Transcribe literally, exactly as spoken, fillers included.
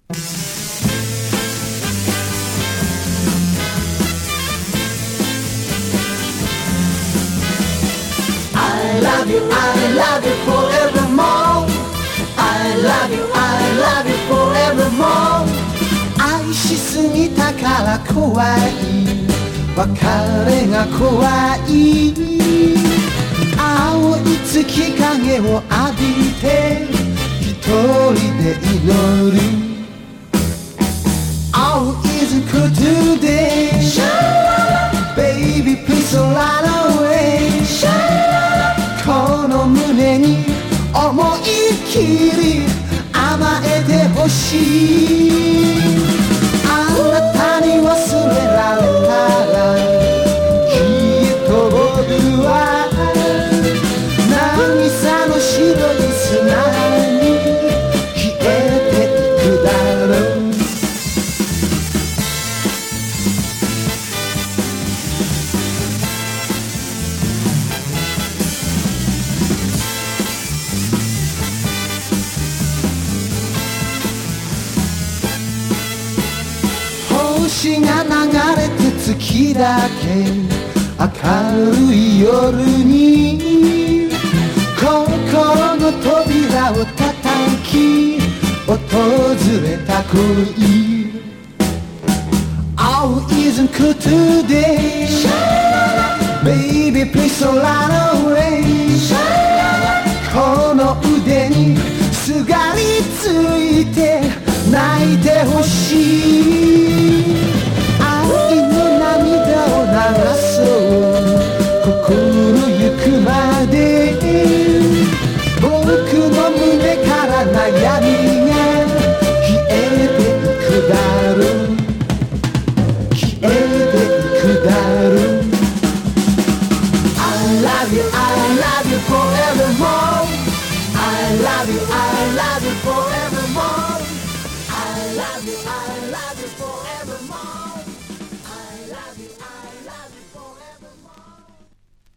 I love you, I love you forevermore. I love you, I love you forevermore. 愛しすぎたから怖い、別れが怖い。青い月影を浴びて一人で祈る。 Oh, isn't good today. Baby, please don't run away. この胸に思いっきり甘えてほしい。あなたに忘れられたらきっと僕は渚の白い砂に消えていくだろう。星が流れて月だけ明るい夜に心の扉を叩き訪れた恋。 Oh, isn't good today. Baby, please don't run away. この腕にすがりついて